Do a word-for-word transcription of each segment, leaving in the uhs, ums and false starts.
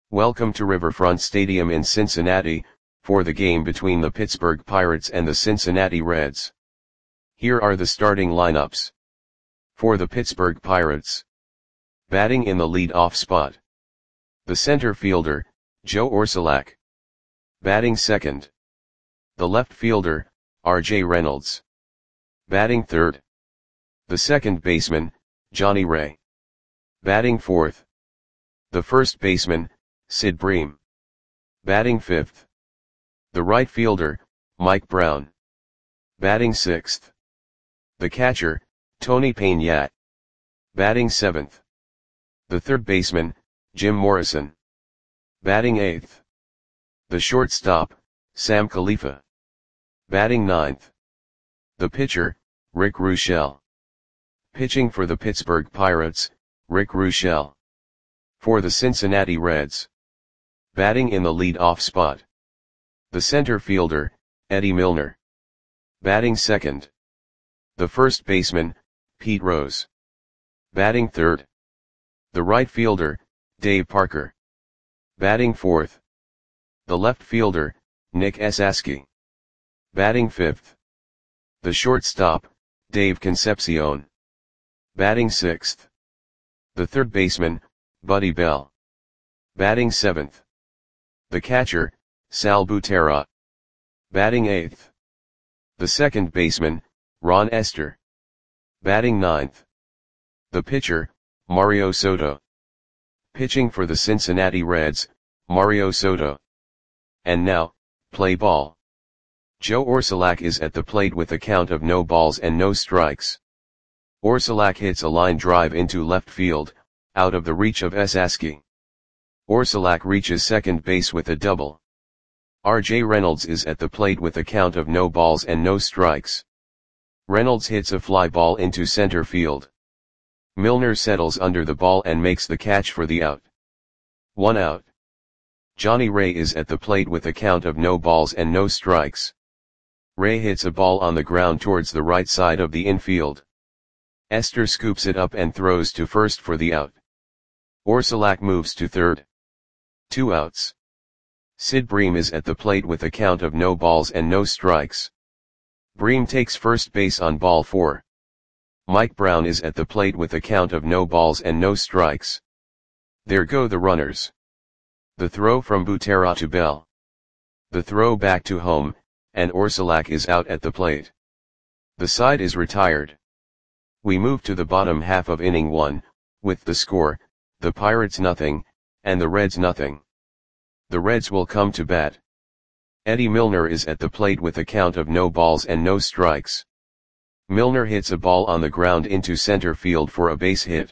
Welcome to Riverfront Stadium in Cincinnati, for the game between the Pittsburgh Pirates and the Cincinnati Reds. Here are the starting lineups. For the Pittsburgh Pirates. Batting in the lead-off spot. The center fielder, Joe Orsulak. Batting second. The left fielder, R J Reynolds. Batting third. The second baseman, Johnny Ray. Batting fourth. The first baseman, Sid Bream. Batting fifth. The right fielder, Mike Brown. Batting sixth. The catcher, Tony Peña. Batting seventh. The third baseman, Jim Morrison. Batting eighth. The shortstop, Sam Khalifa. Batting ninth. The pitcher, Rick Ruschel. Pitching for the Pittsburgh Pirates, Rick Ruschel. For the Cincinnati Reds. Batting in the lead-off spot. The center fielder, Eddie Milner. Batting second. The first baseman, Pete Rose. Batting third. The right fielder, Dave Parker. Batting fourth. The left fielder, Nick Esasky. Batting fifth. The shortstop, Dave Concepcion. Batting sixth. The third baseman, Buddy Bell. Batting seventh. The catcher, Sal Butera. Batting eighth. The second baseman, Ron Esther. Batting ninth. The pitcher, Mario Soto. Pitching for the Cincinnati Reds, Mario Soto. And now, play ball. Joe Orsulak is at the plate with a count of no balls and no strikes. Orsulak hits a line drive into left field, out of the reach of Esasky. Orsulak reaches second base with a double. R J Reynolds is at the plate with a count of no balls and no strikes. Reynolds hits a fly ball into center field. Milner settles under the ball and makes the catch for the out. One out. Johnny Ray is at the plate with a count of no balls and no strikes. Ray hits a ball on the ground towards the right side of the infield. Esther scoops it up and throws to first for the out. Orsulak moves to third. Two outs. Sid Bream is at the plate with a count of no balls and no strikes. Bream takes first base on ball four. Mike Brown is at the plate with a count of no balls and no strikes. There go the runners. The throw from Butera to Bell. The throw back to home, and Orsulak is out at the plate. The side is retired. We move to the bottom half of inning one, with the score, the Pirates nothing, and the Reds nothing. The Reds will come to bat. Eddie Milner is at the plate with a count of no balls and no strikes. Milner hits a ball on the ground into center field for a base hit.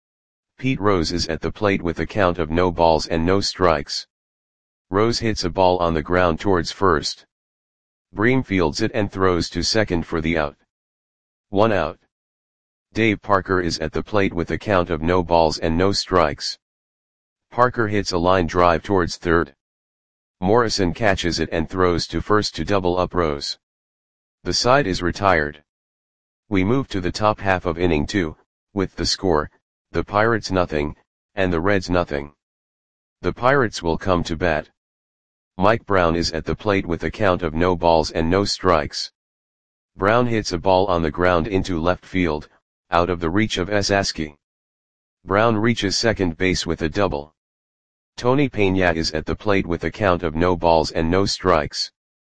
Pete Rose is at the plate with a count of no balls and no strikes. Rose hits a ball on the ground towards first. Bream fields it and throws to second for the out. One out. Dave Parker is at the plate with a count of no balls and no strikes. Parker hits a line drive towards third. Morrison catches it and throws to first to double up Rose. The side is retired. We move to the top half of inning two, with the score, the Pirates nothing, and the Reds nothing. The Pirates will come to bat. Mike Brown is at the plate with a count of no balls and no strikes. Brown hits a ball on the ground into left field, out of the reach of Esasky. Brown reaches second base with a double. Tony Peña is at the plate with a count of no balls and no strikes.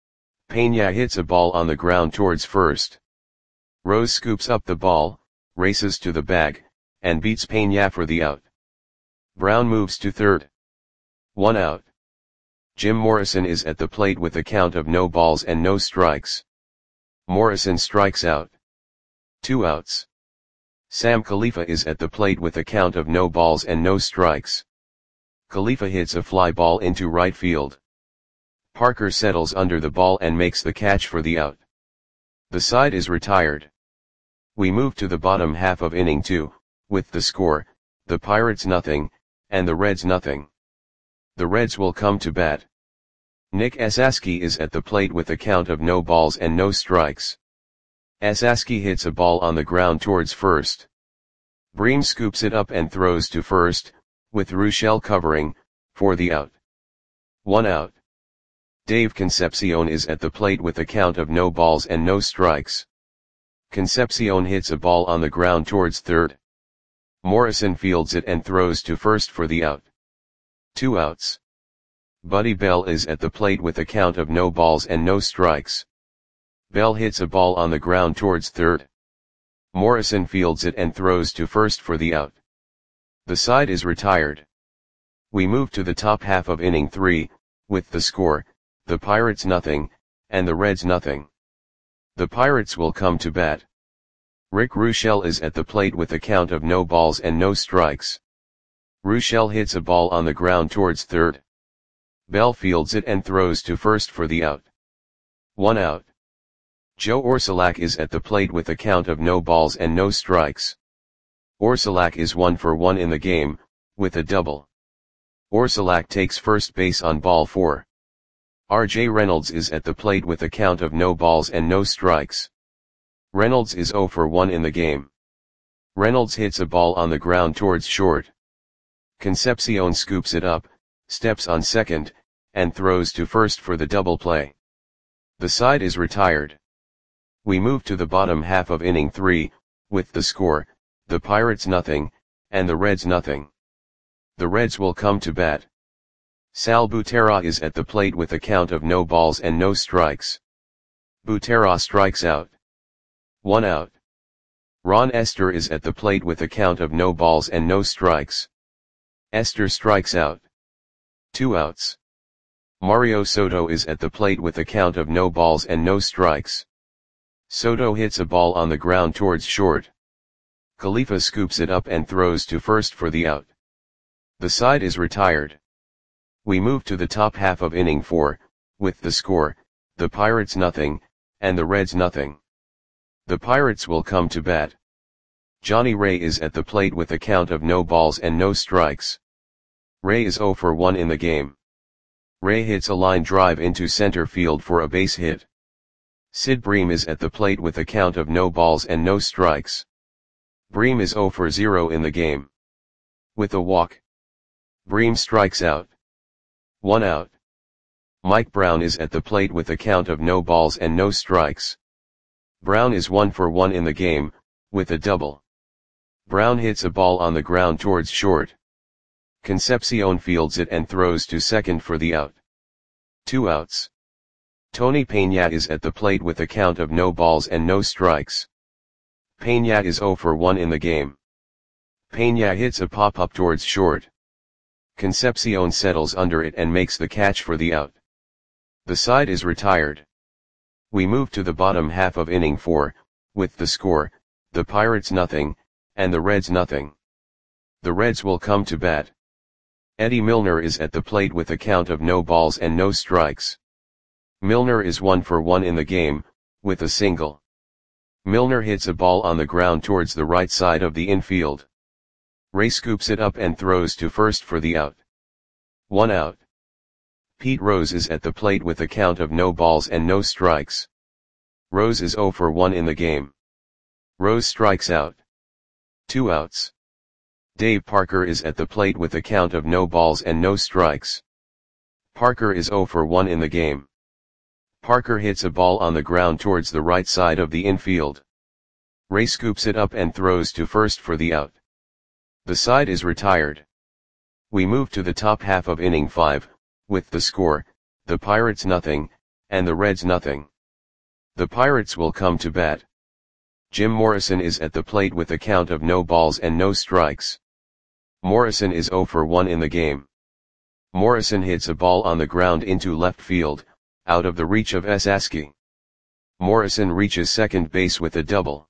Peña hits a ball on the ground towards first. Rose scoops up the ball, races to the bag, and beats Peña for the out. Brown moves to third. One out. Jim Morrison is at the plate with a count of no balls and no strikes. Morrison strikes out. Two outs. Sam Khalifa is at the plate with a count of no balls and no strikes. Khalifa hits a fly ball into right field. Parker settles under the ball and makes the catch for the out. The side is retired. We move to the bottom half of inning two, with the score, the Pirates nothing, and the Reds nothing. The Reds will come to bat. Nick Esasky is at the plate with a count of no balls and no strikes. Esasky hits a ball on the ground towards first. Bream scoops it up and throws to first, with Ruschel covering, for the out. One out. Dave Concepcion is at the plate with a count of no balls and no strikes. Concepcion hits a ball on the ground towards third. Morrison fields it and throws to first for the out. Two outs. Buddy Bell is at the plate with a count of no balls and no strikes. Bell hits a ball on the ground towards third. Morrison fields it and throws to first for the out. The side is retired. We move to the top half of inning three, with the score, the Pirates nothing, and the Reds nothing. The Pirates will come to bat. Rick Roushel is at the plate with a count of no balls and no strikes. Roushel hits a ball on the ground towards third. Bell fields it and throws to first for the out. One out. Joe Orsulak is at the plate with a count of no balls and no strikes. Orsulak is one for one in the game, with a double. Orsulak takes first base on ball four. R J Reynolds is at the plate with a count of no balls and no strikes. Reynolds is zero for one in the game. Reynolds hits a ball on the ground towards short. Concepcion scoops it up, steps on second, and throws to first for the double play. The side is retired. We move to the bottom half of inning three, with the score, the Pirates nothing, and the Reds nothing. The Reds will come to bat. Sal Butera is at the plate with a count of no balls and no strikes. Butera strikes out. One out. Ron Esther is at the plate with a count of no balls and no strikes. Esther strikes out. Two outs. Mario Soto is at the plate with a count of no balls and no strikes. Soto hits a ball on the ground towards short. Khalifa scoops it up and throws to first for the out. The side is retired. We move to the top half of inning four, with the score, the Pirates nothing, and the Reds nothing. The Pirates will come to bat. Johnny Ray is at the plate with a count of no balls and no strikes. Ray is zero for one in the game. Ray hits a line drive into center field for a base hit. Sid Bream is at the plate with a count of no balls and no strikes. Bream is zero for zero in the game. With a walk, Bream strikes out. One out. Mike Brown is at the plate with a count of no balls and no strikes. Brown is one for one in the game, with a double. Brown hits a ball on the ground towards short. Concepcion fields it and throws to second for the out. Two outs. Tony Peña is at the plate with a count of no balls and no strikes. Peña is zero for one in the game. Peña hits a pop-up towards short. Concepcion settles under it and makes the catch for the out. The side is retired. We move to the bottom half of inning four, with the score, the Pirates nothing, and the Reds nothing. The Reds will come to bat. Eddie Milner is at the plate with a count of no balls and no strikes. Milner is one for one in the game, with a single. Milner hits a ball on the ground towards the right side of the infield. Ray scoops it up and throws to first for the out. One out. Pete Rose is at the plate with a count of no balls and no strikes. Rose is zero for one in the game. Rose strikes out. Two outs. Dave Parker is at the plate with a count of no balls and no strikes. Parker is zero for one in the game. Parker hits a ball on the ground towards the right side of the infield. Ray scoops it up and throws to first for the out. The side is retired. We move to the top half of inning five, with the score, the Pirates nothing, and the Reds nothing. The Pirates will come to bat. Jim Morrison is at the plate with a count of no balls and no strikes. Morrison is zero for one in the game. Morrison hits a ball on the ground into left field, out of the reach of Esaski. Morrison reaches second base with a double.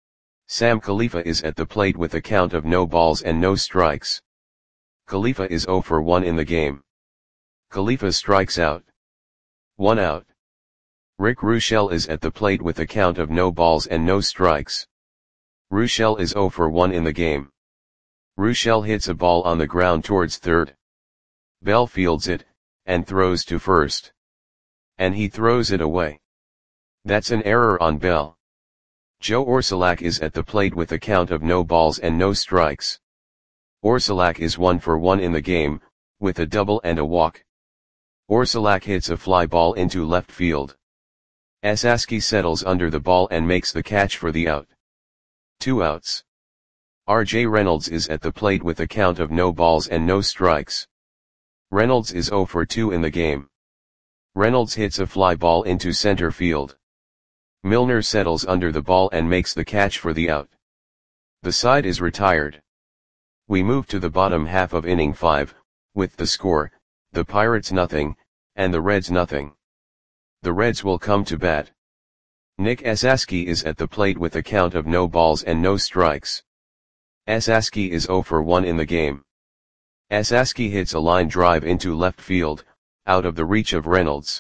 Sam Khalifa is at the plate with a count of no balls and no strikes. Khalifa is zero for one in the game. Khalifa strikes out. One out. Rick Roushel is at the plate with a count of no balls and no strikes. Roushel is zero for one in the game. Roushel hits a ball on the ground towards third. Bell fields it, and throws to first. And he throws it away. That's an error on Bell. Joe Orsulak is at the plate with a count of no balls and no strikes. Orsulak is one for one in the game, with a double and a walk. Orsulak hits a fly ball into left field. Esaski settles under the ball and makes the catch for the out. Two outs. R J Reynolds is at the plate with a count of no balls and no strikes. Reynolds is oh for two in the game. Reynolds hits a fly ball into center field. Milner settles under the ball and makes the catch for the out. The side is retired. We move to the bottom half of inning five, with the score, the Pirates nothing, and the Reds nothing. The Reds will come to bat. Nick Esaski is at the plate with a count of no balls and no strikes. Esaski is oh for one in the game. Esaski hits a line drive into left field, out of the reach of Reynolds.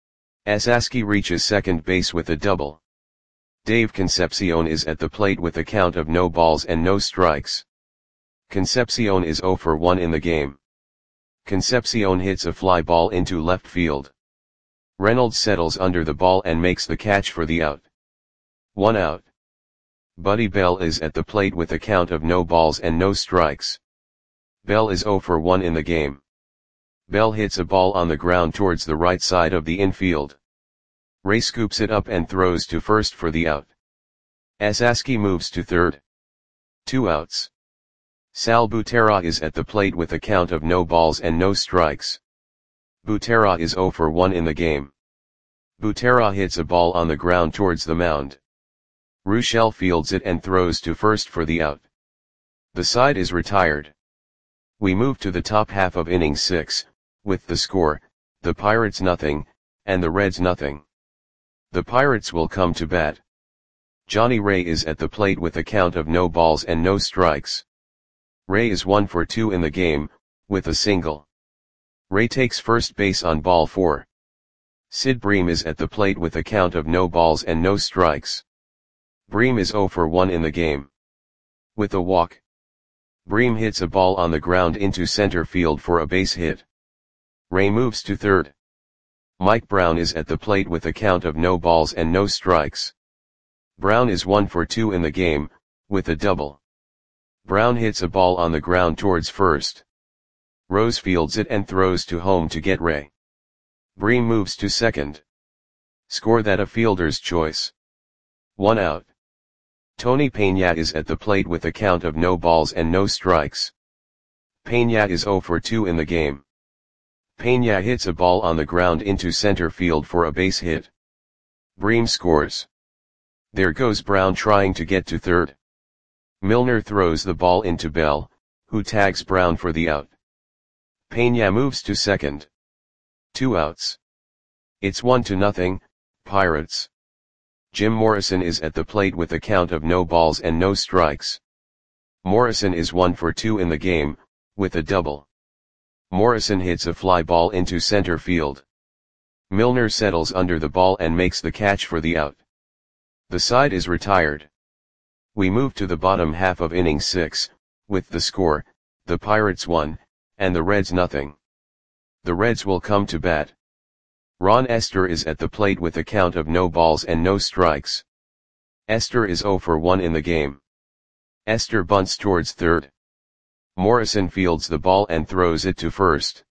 Esaski reaches second base with a double. Dave Concepcion is at the plate with a count of no balls and no strikes. Concepcion is oh for one in the game. Concepcion hits a fly ball into left field. Reynolds settles under the ball and makes the catch for the out. One out. Buddy Bell is at the plate with a count of no balls and no strikes. Bell is oh for one in the game. Bell hits a ball on the ground towards the right side of the infield. Ray scoops it up and throws to first for the out. Esaski moves to third. Two outs. Sal Butera is at the plate with a count of no balls and no strikes. Butera is oh for one in the game. Butera hits a ball on the ground towards the mound. Rochelle fields it and throws to first for the out. The side is retired. We move to the top half of inning six, with the score, the Pirates nothing, and the Reds nothing. The Pirates will come to bat. Johnny Ray is at the plate with a count of no balls and no strikes. Ray is one for two in the game, with a single. Ray takes first base on ball four. Sid Bream is at the plate with a count of no balls and no strikes. Bream is oh for one in the game. With a walk. Bream hits a ball on the ground into center field for a base hit. Ray moves to third. Mike Brown is at the plate with a count of no balls and no strikes. Brown is one for two in the game, with a double. Brown hits a ball on the ground towards first. Rose fields it and throws to home to get Ray. Bream moves to second. Score that a fielder's choice. One out. Tony Peña is at the plate with a count of no balls and no strikes. Peña is oh for two in the game. Peña hits a ball on the ground into center field for a base hit. Bream scores. There goes Brown trying to get to third. Milner throws the ball into Bell, who tags Brown for the out. Peña moves to second. Two outs. It's one to nothing, Pirates. Jim Morrison is at the plate with a count of no balls and no strikes. Morrison is one for two in the game, with a double. Morrison hits a fly ball into center field. Milner settles under the ball and makes the catch for the out. The side is retired. We move to the bottom half of inning six, with the score, the Pirates one, and the Reds nothing. The Reds will come to bat. Ron Esther is at the plate with a count of no balls and no strikes. Esther is oh for one in the game. Esther bunts towards third. Morrison fields the ball and throws it to first.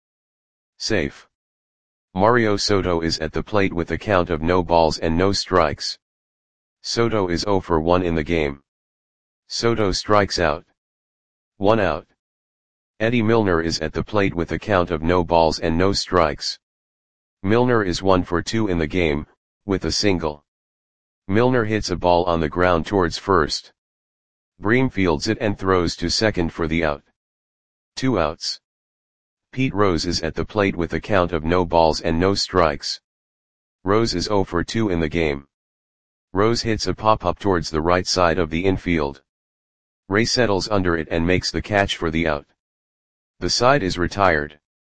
Safe. Mario Soto is at the plate with a count of no balls and no strikes. Soto is oh for one in the game. Soto strikes out. One out. Eddie Milner is at the plate with a count of no balls and no strikes. Milner is one for two in the game, with a single. Milner hits a ball on the ground towards first. Bream fields it and throws to second for the out. Two outs. Pete Rose is at the plate with a count of no balls and no strikes. Rose is oh for two in the game. Rose hits a pop-up towards the right side of the infield. Ray settles under it and makes the catch for the out. The side is retired.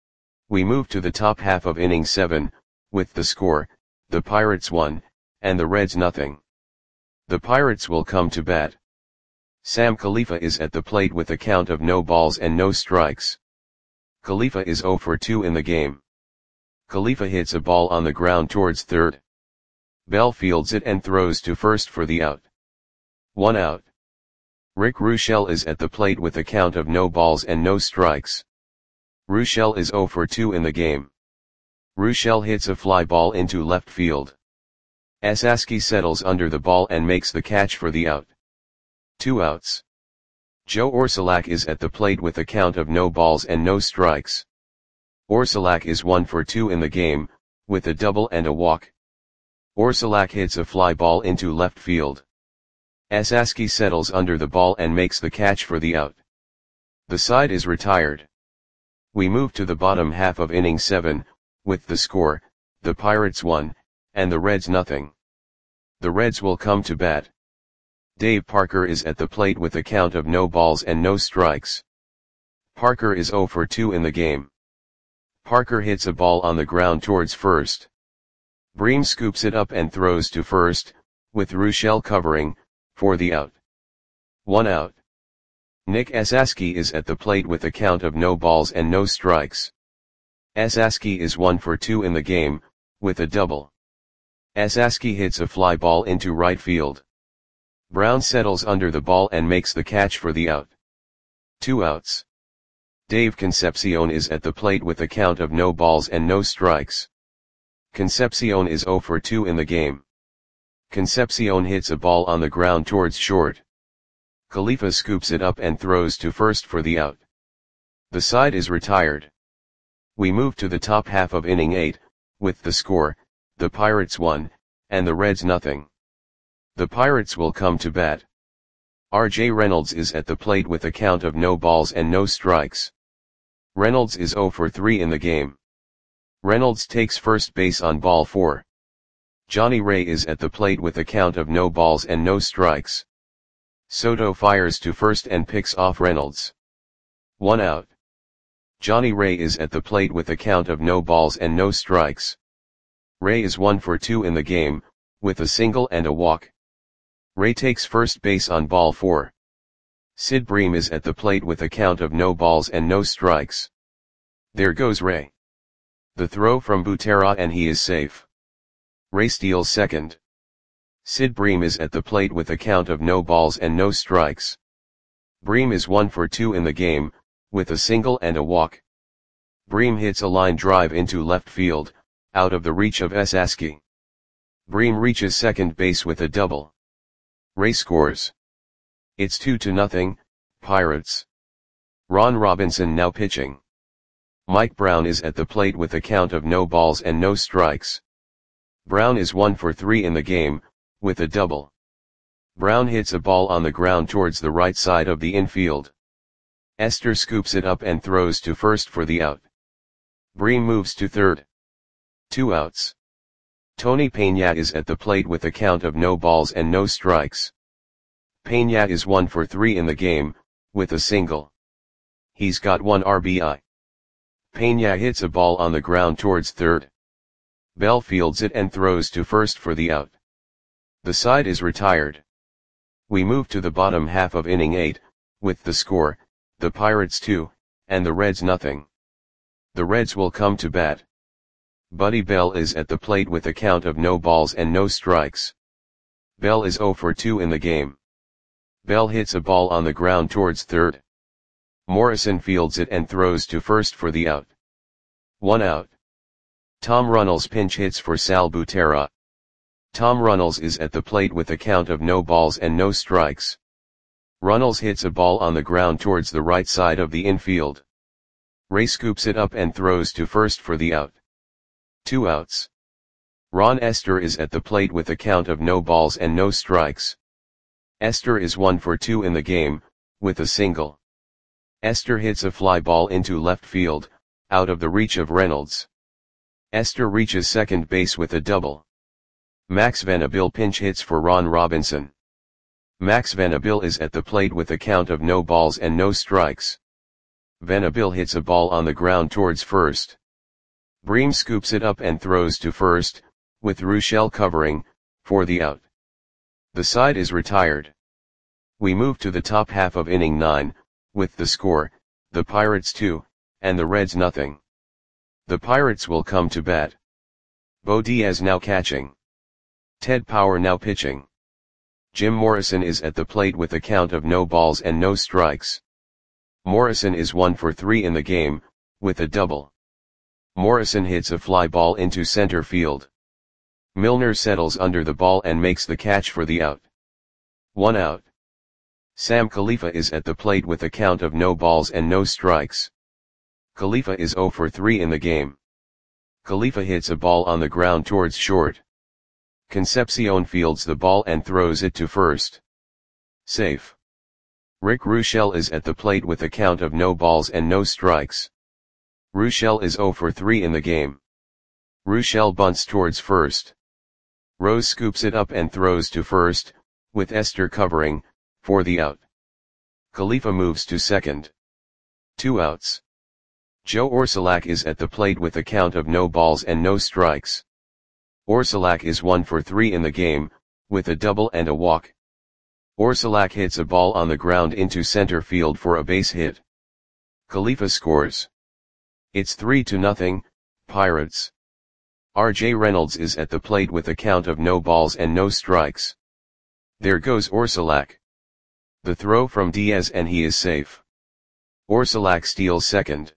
We move to the top half of inning seven, with the score, the Pirates one, and the Reds nothing. The Pirates will come to bat. Sam Khalifa is at the plate with a count of no balls and no strikes. Khalifa is oh for two in the game. Khalifa hits a ball on the ground towards third. Bell fields it and throws to first for the out. One out. Rick Rochelle is at the plate with a count of no balls and no strikes. Ruschel is zero for two in the game. Ruschel hits a fly ball into left field. Esaski settles under the ball and makes the catch for the out. Two outs. Joe Orsulak is at the plate with a count of no balls and no strikes. Orsulak is one for two in the game, with a double and a walk. Orsulak hits a fly ball into left field. Esaski settles under the ball and makes the catch for the out. The side is retired. We move to the bottom half of inning seven, with the score, the Pirates one, and the Reds nothing. The Reds will come to bat. Dave Parker is at the plate with a count of no balls and no strikes. Parker is zero for two in the game. Parker hits a ball on the ground towards first. Bream scoops it up and throws to first, with Ruschel covering, for the out. One out. Nick Esaski is at the plate with a count of no balls and no strikes. Esaski is one for two in the game, with a double. Esaski hits a fly ball into right field. Brown settles under the ball and makes the catch for the out. Two outs. Dave Concepcion is at the plate with a count of no balls and no strikes. Concepcion is zero for two in the game. Concepcion hits a ball on the ground towards short. Khalifa scoops it up and throws to first for the out. The side is retired. We move to the top half of inning eight, with the score, the Pirates one, and the Reds nothing. The Pirates will come to bat. R J Reynolds is at the plate with a count of no balls and no strikes. Reynolds is zero for three in the game. Reynolds takes first base on ball four. Johnny Ray is at the plate with a count of no balls and no strikes. Soto fires to first and picks off Reynolds. One out. Johnny Ray is at the plate with a count of no balls and no strikes. Ray is one for two in the game, with a single and a walk. Ray takes first base on ball four. Sid Bream is at the plate with a count of no balls and no strikes. There goes Ray. The throw from Butera and he is safe. Ray steals second. Sid Bream is at the plate with a count of no balls and no strikes. Bream is one for two in the game, with a single and a walk. Bream hits a line drive into left field, out of the reach of Esaski. Bream reaches second base with a double. Ray scores. It's two to nothing, Pirates. Ron Robinson now pitching. Mike Brown is at the plate with a count of no balls and no strikes. Brown is one for three in the game, with a double. Brown hits a ball on the ground towards the right side of the infield. Esther scoops it up and throws to first for the out. Bream moves to third. Two outs. Tony Peña is at the plate with a count of no balls and no strikes. Peña is one for three in the game, with a single. He's got one R B I. Peña hits a ball on the ground towards third. Bell fields it and throws to first for the out. The side is retired. We move to the bottom half of inning eight, with the score, the Pirates two, and the Reds nothing. The Reds will come to bat. Buddy Bell is at the plate with a count of no balls and no strikes. Bell is zero for two in the game. Bell hits a ball on the ground towards third. Morrison fields it and throws to first for the out. One out. Tom Runnels pinch hits for Sal Butera. Tom Runnels is at the plate with a count of no balls and no strikes. Runnels hits a ball on the ground towards the right side of the infield. Ray scoops it up and throws to first for the out. Two outs. Ron Esther is at the plate with a count of no balls and no strikes. Esther is one for two in the game, with a single. Esther hits a fly ball into left field, out of the reach of Reynolds. Esther reaches second base with a double. Max Vanabil pinch hits for Ron Robinson. Max Vanabil is at the plate with a count of no balls and no strikes. Vanabil hits a ball on the ground towards first. Bream scoops it up and throws to first, with Ruschel covering, for the out. The side is retired. We move to the top half of inning nine, with the score, the Pirates two, and the Reds nothing. The Pirates will come to bat. Bo Diaz now catching. Ted Power now pitching. Jim Morrison is at the plate with a count of no balls and no strikes. Morrison is one for three in the game, with a double. Morrison hits a fly ball into center field. Milner settles under the ball and makes the catch for the out. One out. Sam Khalifa is at the plate with a count of no balls and no strikes. Khalifa is zero for three in the game. Khalifa hits a ball on the ground towards short. Concepcion fields the ball and throws it to first. Safe. Rick Ruschel is at the plate with a count of no balls and no strikes. Ruschel is zero for three in the game. Ruschel bunts towards first. Rose scoops it up and throws to first, with Esther covering, for the out. Khalifa moves to second. Two outs. Joe Orsulak is at the plate with a count of no balls and no strikes. Orsulak is one for three in the game, with a double and a walk. Orsulak hits a ball on the ground into center field for a base hit. Khalifa scores. It's three to nothing, Pirates. R J Reynolds is at the plate with a count of no balls and no strikes. There goes Orsulak. The throw from Diaz and he is safe. Orsulak steals second.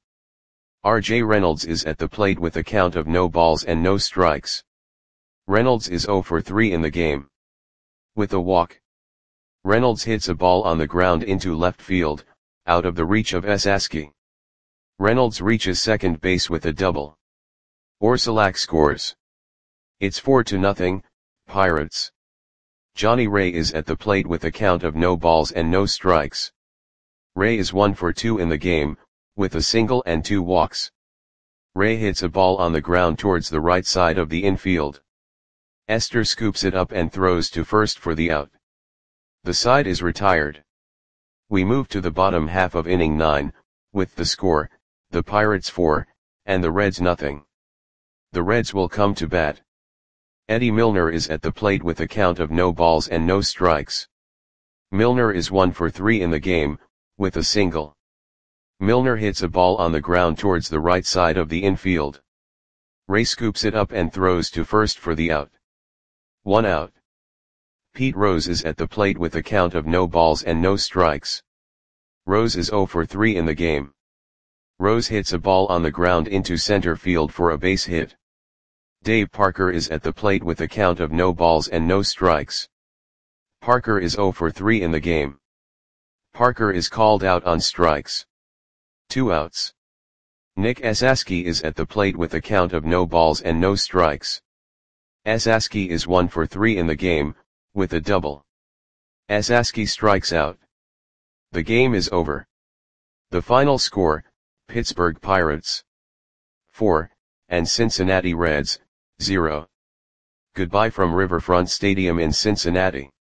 R J Reynolds is at the plate with a count of no balls and no strikes. Reynolds is zero for three in the game. With a walk. Reynolds hits a ball on the ground into left field, out of the reach of Esaski. Reynolds reaches second base with a double. Orsulak scores. It's four to nothing, Pirates. Johnny Ray is at the plate with a count of no balls and no strikes. Ray is one for two in the game, with a single and two walks. Ray hits a ball on the ground towards the right side of the infield. Esther scoops it up and throws to first for the out. The side is retired. We move to the bottom half of inning nine, with the score, the Pirates four, and the Reds nothing. The Reds will come to bat. Eddie Milner is at the plate with a count of no balls and no strikes. Milner is one for three in the game, with a single. Milner hits a ball on the ground towards the right side of the infield. Ray scoops it up and throws to first for the out. One out. Pete Rose is at the plate with a count of no balls and no strikes. Rose is zero for three in the game. Rose hits a ball on the ground into center field for a base hit. Dave Parker is at the plate with a count of no balls and no strikes. Parker is zero for three in the game. Parker is called out on strikes. Two outs. Nick Esaski is at the plate with a count of no balls and no strikes. Esaski is one for three in the game, with a double. Esaski strikes out. The game is over. The final score, Pittsburgh Pirates four, and Cincinnati Reds zero. Goodbye from Riverfront Stadium in Cincinnati.